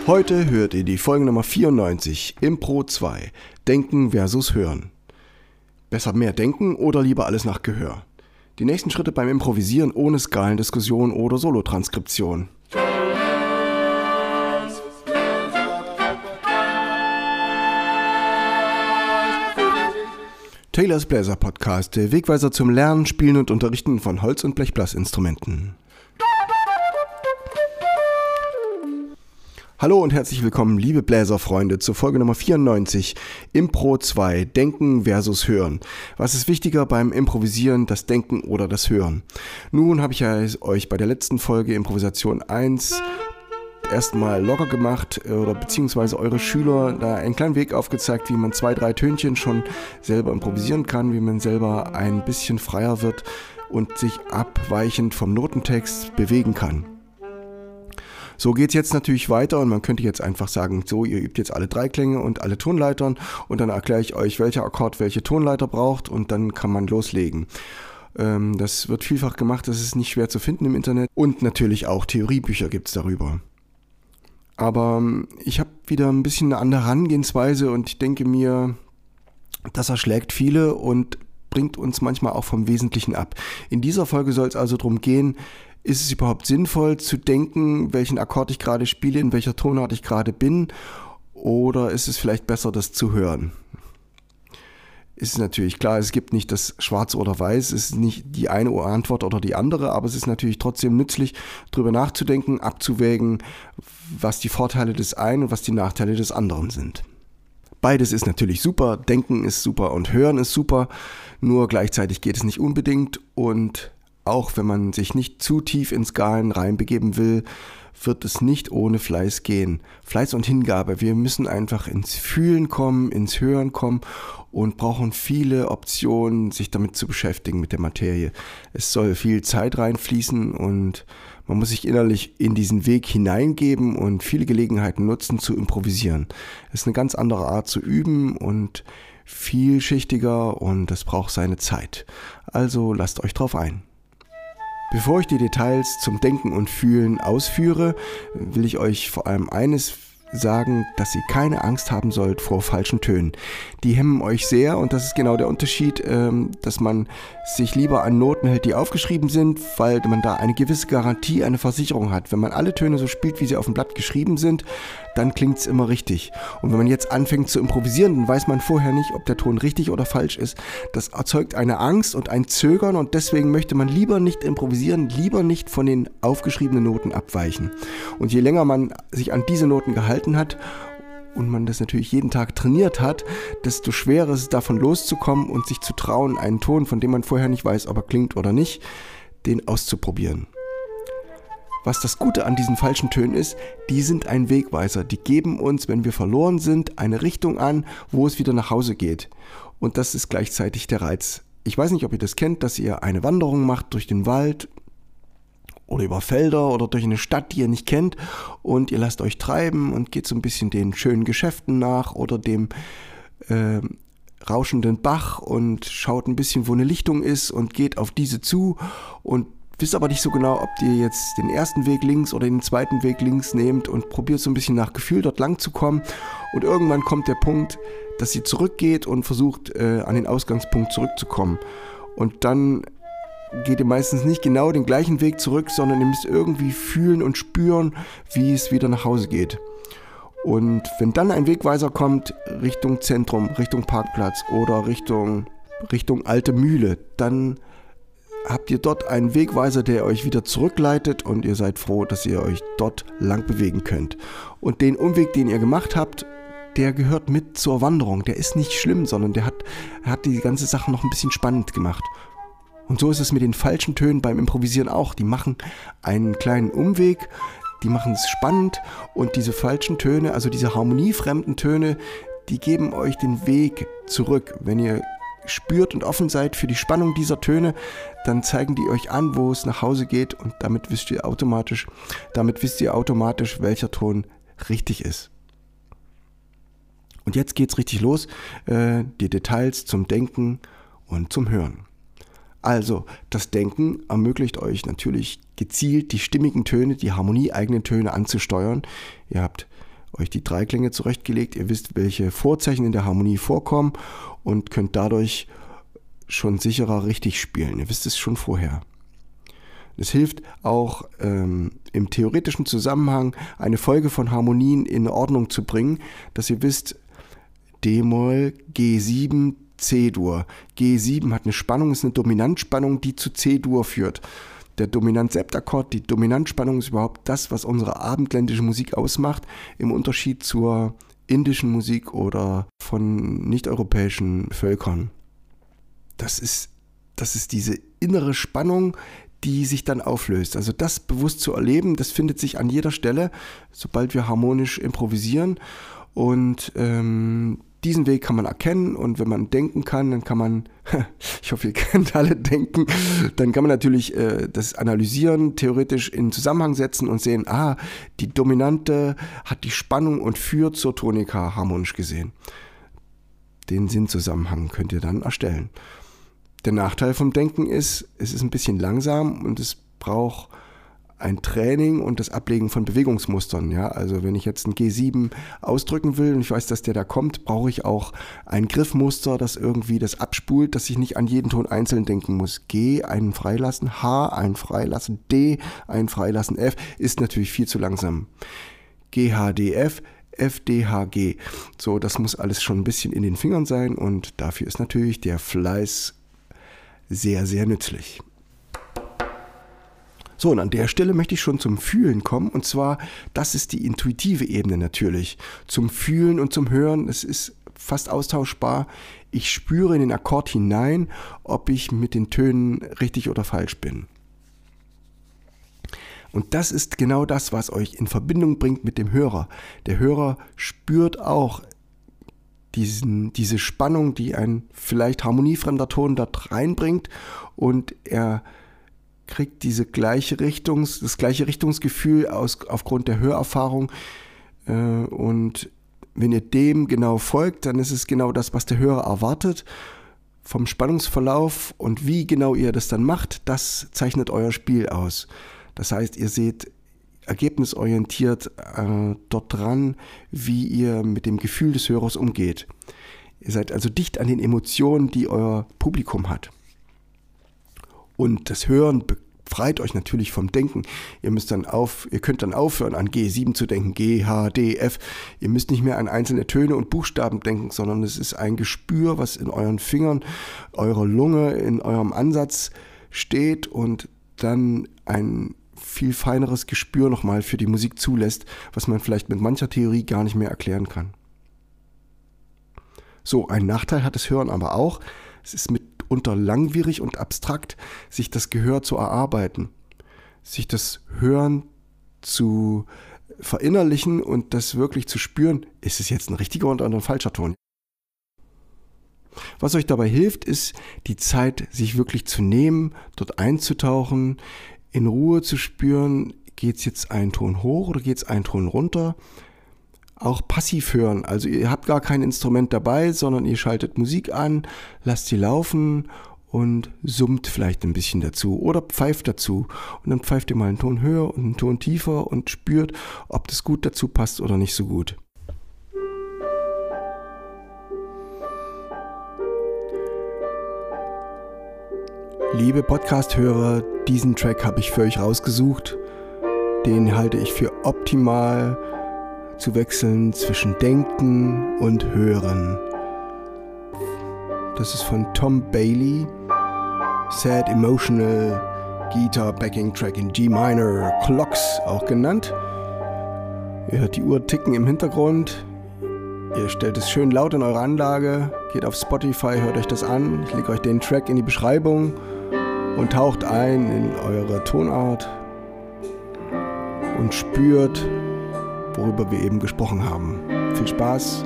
Heute hört ihr die Folge Nummer 94, Impro 2, Denken versus Hören. Besser mehr denken oder lieber alles nach Gehör? Die nächsten Schritte beim Improvisieren ohne Skalendiskussion oder Solotranskription. Taylors Bläser Podcast, der Wegweiser zum Lernen, Spielen und Unterrichten von Holz- und Blechblasinstrumenten. Hallo und herzlich willkommen, liebe Bläserfreunde, zur Folge Nummer 94, Impro 2, Denken versus Hören. Was ist wichtiger beim Improvisieren, das Denken oder das Hören? Nun habe ich ja euch bei der letzten Folge Improvisation 1 erstmal locker gemacht oder beziehungsweise eure Schüler da einen kleinen Weg aufgezeigt, wie man 2-3 Tönchen schon selber improvisieren kann, wie man selber ein bisschen freier wird und sich abweichend vom Notentext bewegen kann. So geht es jetzt natürlich weiter und man könnte jetzt einfach sagen, so, ihr übt jetzt alle 3 Klänge und alle Tonleitern und dann erkläre ich euch, welcher Akkord welche Tonleiter braucht und dann kann man loslegen. Das wird vielfach gemacht, das ist nicht schwer zu finden im Internet und natürlich auch Theoriebücher gibt es darüber. Aber ich habe wieder ein bisschen eine andere Herangehensweise und ich denke mir, das erschlägt viele und bringt uns manchmal auch vom Wesentlichen ab. In dieser Folge soll es also darum gehen, ist es überhaupt sinnvoll zu denken, welchen Akkord ich gerade spiele, in welcher Tonart ich gerade bin, oder ist es vielleicht besser, das zu hören? Ist natürlich klar, es gibt nicht das Schwarz oder Weiß, es ist nicht die eine Antwort oder die andere, aber es ist natürlich trotzdem nützlich, darüber nachzudenken, abzuwägen, was die Vorteile des einen und was die Nachteile des anderen sind. Beides ist natürlich super, Denken ist super und Hören ist super, nur gleichzeitig geht es nicht unbedingt und auch wenn man sich nicht zu tief in Skalen reinbegeben will, wird es nicht ohne Fleiß gehen. Fleiß und Hingabe. Wir müssen einfach ins Fühlen kommen, ins Hören kommen und brauchen viele Optionen, sich damit zu beschäftigen mit der Materie. Es soll viel Zeit reinfließen und man muss sich innerlich in diesen Weg hineingeben und viele Gelegenheiten nutzen zu improvisieren. Es ist eine ganz andere Art zu üben und vielschichtiger und es braucht seine Zeit. Also lasst euch drauf ein. Bevor ich die Details zum Denken und Fühlen ausführe, will ich euch vor allem eines sagen, dass ihr keine Angst haben sollt vor falschen Tönen. Die hemmen euch sehr und das ist genau der Unterschied, dass man sich lieber an Noten hält, die aufgeschrieben sind, weil man da eine gewisse Garantie, eine Versicherung hat. Wenn man alle Töne so spielt, wie sie auf dem Blatt geschrieben sind, dann klingt es immer richtig. Und wenn man jetzt anfängt zu improvisieren, dann weiß man vorher nicht, ob der Ton richtig oder falsch ist. Das erzeugt eine Angst und ein Zögern und deswegen möchte man lieber nicht improvisieren, lieber nicht von den aufgeschriebenen Noten abweichen. Und je länger man sich an diese Noten gehalten hat und man das natürlich jeden Tag trainiert hat, desto schwerer ist es davon loszukommen und sich zu trauen, einen Ton, von dem man vorher nicht weiß, ob er klingt oder nicht, den auszuprobieren. Was das Gute an diesen falschen Tönen ist, die sind ein Wegweiser. Die geben uns, wenn wir verloren sind, eine Richtung an, wo es wieder nach Hause geht. Und das ist gleichzeitig der Reiz. Ich weiß nicht, ob ihr das kennt, dass ihr eine Wanderung macht durch den Wald oder über Felder oder durch eine Stadt, die ihr nicht kennt und ihr lasst euch treiben und geht so ein bisschen den schönen Geschäften nach oder dem rauschenden Bach und schaut ein bisschen, wo eine Lichtung ist und geht auf diese zu und wisst aber nicht so genau, ob ihr jetzt den ersten Weg links oder den zweiten Weg links nehmt und probiert so ein bisschen nach Gefühl dort lang zu kommen und irgendwann kommt der Punkt, dass ihr zurückgeht und versucht an den Ausgangspunkt zurückzukommen und dann geht ihr meistens nicht genau den gleichen Weg zurück, sondern ihr müsst irgendwie fühlen und spüren, wie es wieder nach Hause geht. Und wenn dann ein Wegweiser kommt, Richtung Zentrum, Richtung Parkplatz oder Richtung Alte Mühle, dann habt ihr dort einen Wegweiser, der euch wieder zurückleitet und ihr seid froh, dass ihr euch dort lang bewegen könnt. Und den Umweg, den ihr gemacht habt, der gehört mit zur Wanderung. Der ist nicht schlimm, sondern der hat die ganze Sache noch ein bisschen spannend gemacht. Und so ist es mit den falschen Tönen beim Improvisieren auch. Die machen einen kleinen Umweg, die machen es spannend und diese falschen Töne, also diese harmoniefremden Töne, die geben euch den Weg zurück. Wenn ihr spürt und offen seid für die Spannung dieser Töne, dann zeigen die euch an, wo es nach Hause geht und damit wisst ihr automatisch, welcher Ton richtig ist. Und jetzt geht's richtig los, die Details zum Denken und zum Hören. Also, das Denken ermöglicht euch natürlich gezielt die stimmigen Töne, die harmonieeigenen Töne anzusteuern. Ihr habt euch die Dreiklänge zurechtgelegt, ihr wisst, welche Vorzeichen in der Harmonie vorkommen und könnt dadurch schon sicherer richtig spielen. Ihr wisst es schon vorher. Es hilft auch im theoretischen Zusammenhang eine Folge von Harmonien in Ordnung zu bringen, dass ihr wisst, D-Moll, G7, C-Dur. G7 hat eine Spannung, ist eine Dominantspannung, die zu C-Dur führt. Der Dominant-Septakkord, die Dominantspannung ist überhaupt das, was unsere abendländische Musik ausmacht, im Unterschied zur indischen Musik oder von nicht-europäischen Völkern. Das ist diese innere Spannung, die sich dann auflöst. Also das bewusst zu erleben, das findet sich an jeder Stelle, sobald wir harmonisch improvisieren. Und diesen Weg kann man erkennen, und wenn man denken kann, dann kann man, ich hoffe, ihr kennt alle Denken, dann kann man natürlich das analysieren, theoretisch in Zusammenhang setzen und sehen, die Dominante hat die Spannung und führt zur Tonika harmonisch gesehen. Den Sinnzusammenhang könnt ihr dann erstellen. Der Nachteil vom Denken ist, es ist ein bisschen langsam und es braucht ein Training und das Ablegen von Bewegungsmustern. Ja? Also wenn ich jetzt ein G7 ausdrücken will und ich weiß, dass der da kommt, brauche ich auch ein Griffmuster, das irgendwie das abspult, dass ich nicht an jeden Ton einzeln denken muss. G, einen freilassen, H, einen freilassen, D, einen freilassen, F, ist natürlich viel zu langsam. G, H, D, F, F, D, H, G. So, das muss alles schon ein bisschen in den Fingern sein, und dafür ist natürlich der Fleiß sehr, sehr nützlich. So, und an der Stelle möchte ich schon zum Fühlen kommen, und zwar, das ist die intuitive Ebene natürlich. Zum Fühlen und zum Hören, es ist fast austauschbar. Ich spüre in den Akkord hinein, ob ich mit den Tönen richtig oder falsch bin. Und das ist genau das, was euch in Verbindung bringt mit dem Hörer. Der Hörer spürt auch diese Spannung, die ein vielleicht harmoniefremder Ton dort reinbringt, und er kriegt das gleiche Richtungsgefühl aufgrund der Hörerfahrung, und wenn ihr dem genau folgt, dann ist es genau das, was der Hörer erwartet. Vom Spannungsverlauf und wie genau ihr das dann macht, das zeichnet euer Spiel aus. Das heißt, ihr seht ergebnisorientiert dort dran, wie ihr mit dem Gefühl des Hörers umgeht. Ihr seid also dicht an den Emotionen, die euer Publikum hat. Und das Hören befreit euch natürlich vom Denken. Ihr könnt dann aufhören, an G7 zu denken, G, H, D, F. Ihr müsst nicht mehr an einzelne Töne und Buchstaben denken, sondern es ist ein Gespür, was in euren Fingern, eurer Lunge, in eurem Ansatz steht und dann ein viel feineres Gespür nochmal für die Musik zulässt, was man vielleicht mit mancher Theorie gar nicht mehr erklären kann. So, einen Nachteil hat das Hören aber auch. Es ist mitunter langwierig und abstrakt, sich das Gehör zu erarbeiten, sich das Hören zu verinnerlichen und das wirklich zu spüren, ist es jetzt ein richtiger oder ein falscher Ton. Was euch dabei hilft, ist die Zeit, sich wirklich zu nehmen, dort einzutauchen, in Ruhe zu spüren, geht es jetzt einen Ton hoch oder geht es einen Ton runter. Auch passiv hören, also ihr habt gar kein Instrument dabei, sondern ihr schaltet Musik an, lasst sie laufen und summt vielleicht ein bisschen dazu oder pfeift dazu. Und dann pfeift ihr mal einen Ton höher und einen Ton tiefer und spürt, ob das gut dazu passt oder nicht so gut. Liebe Podcast-Hörer, diesen Track habe ich für euch rausgesucht. Den halte ich für optimal zu wechseln zwischen Denken und Hören. Das ist von Tom Bailey, Sad Emotional Guitar Backing Track in G Minor, Clocks auch genannt. Ihr hört die Uhr ticken im Hintergrund. Ihr stellt es schön laut in eure Anlage, geht auf Spotify, hört euch das an. Ich lege euch den Track in die Beschreibung und taucht ein in eure Tonart und spürt, worüber wir eben gesprochen haben. Viel Spaß!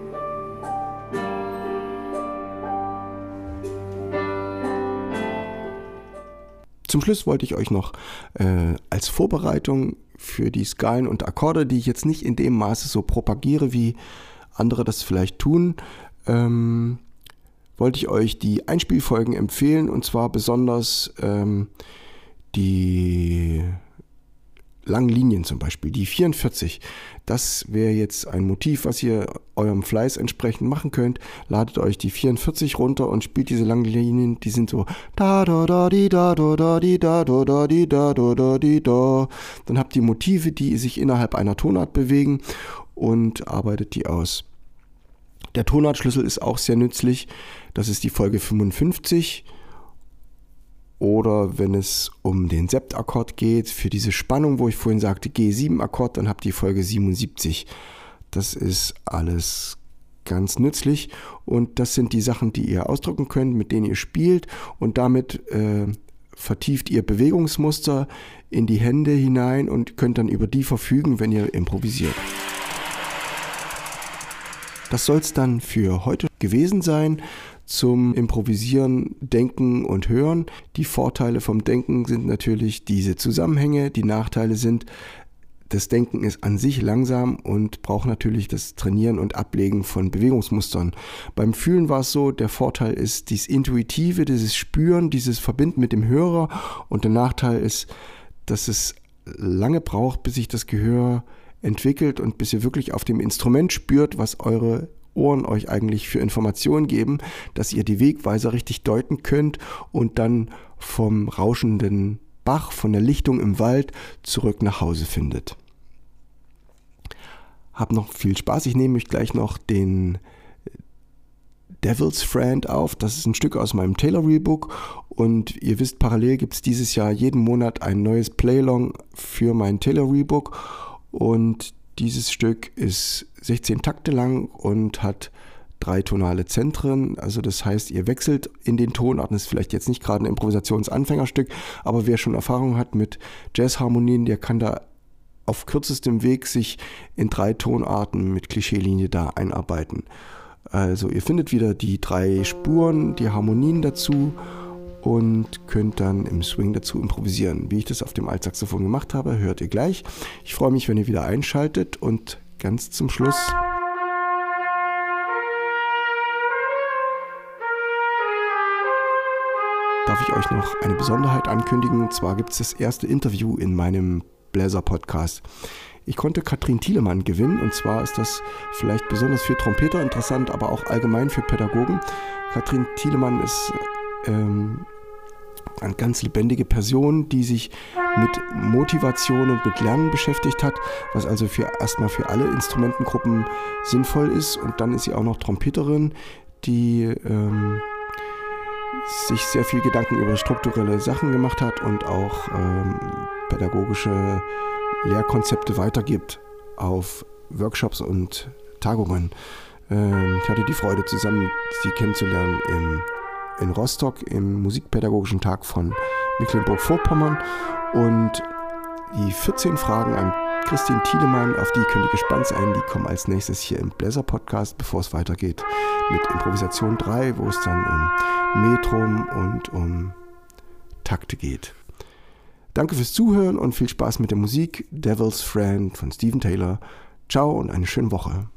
Zum Schluss wollte ich euch noch als Vorbereitung für die Skalen und Akkorde, die ich jetzt nicht in dem Maße so propagiere, wie andere das vielleicht tun, wollte ich euch die Einspielfolgen empfehlen, und zwar besonders die langen Linien zum Beispiel, die 44, das wäre jetzt ein Motiv, was ihr eurem Fleiß entsprechend machen könnt. Ladet euch die 44 runter und spielt diese langen Linien, die sind so da da da di da da da di da da da di da da da di da. Dann habt ihr Motive, die sich innerhalb einer Tonart bewegen und arbeitet die aus. Der Tonartschlüssel ist auch sehr nützlich, das ist die Folge 55. Oder wenn es um den Septakkord geht, für diese Spannung, wo ich vorhin sagte G7-Akkord, dann habt ihr Folge 77. Das ist alles ganz nützlich und das sind die Sachen, die ihr ausdrücken könnt, mit denen ihr spielt und damit vertieft ihr Bewegungsmuster in die Hände hinein und könnt dann über die verfügen, wenn ihr improvisiert. Das soll es dann für heute gewesen sein. Zum Improvisieren, Denken und Hören. Die Vorteile vom Denken sind natürlich diese Zusammenhänge. Die Nachteile sind, das Denken ist an sich langsam und braucht natürlich das Trainieren und Ablegen von Bewegungsmustern. Beim Fühlen war es so, der Vorteil ist dieses Intuitive, dieses Spüren, dieses Verbinden mit dem Hörer. Und der Nachteil ist, dass es lange braucht, bis sich das Gehör entwickelt und bis ihr wirklich auf dem Instrument spürt, was eure Ohren euch eigentlich für Informationen geben, dass ihr die Wegweiser richtig deuten könnt und dann vom rauschenden Bach, von der Lichtung im Wald zurück nach Hause findet. Hab noch viel Spaß. Ich nehme euch gleich noch den Devil's Friend auf. Das ist ein Stück aus meinem Tailory-Book und ihr wisst, parallel gibt es dieses Jahr jeden Monat ein neues Playlong für mein Tailory-Book und dieses Stück ist 16 Takte lang und hat 3 tonale Zentren. Also das heißt, ihr wechselt in den Tonarten. Das ist vielleicht jetzt nicht gerade ein Improvisationsanfängerstück, aber wer schon Erfahrung hat mit Jazzharmonien, der kann da auf kürzestem Weg sich in 3 Tonarten mit Klischeelinie da einarbeiten. Also ihr findet wieder die 3 Spuren, die Harmonien dazu und könnt dann im Swing dazu improvisieren. Wie ich das auf dem Altsaxophon gemacht habe, hört ihr gleich. Ich freue mich, wenn ihr wieder einschaltet und ganz zum Schluss darf ich euch noch eine Besonderheit ankündigen. Und zwar gibt es das erste Interview in meinem Bläser-Podcast. Ich konnte Katrin Thielemann gewinnen und zwar ist das vielleicht besonders für Trompeter interessant, aber auch allgemein für Pädagogen. Katrin Thielemann ist eine ganz lebendige Person, die sich mit Motivation und mit Lernen beschäftigt hat, was also erstmal für alle Instrumentengruppen sinnvoll ist. Und dann ist sie auch noch Trompeterin, die sich sehr viel Gedanken über strukturelle Sachen gemacht hat und auch pädagogische Lehrkonzepte weitergibt auf Workshops und Tagungen. Ich hatte die Freude, zusammen sie kennenzulernen in Rostock im Musikpädagogischen Tag von Mecklenburg-Vorpommern und die 14 Fragen an Christine Thielemann, auf die könnt ihr gespannt sein, die kommen als nächstes hier im Bläser-Podcast, bevor es weitergeht mit Improvisation 3, wo es dann um Metrum und um Takte geht. Danke fürs Zuhören und viel Spaß mit der Musik. Devil's Friend von Steven Taylor. Ciao und eine schöne Woche.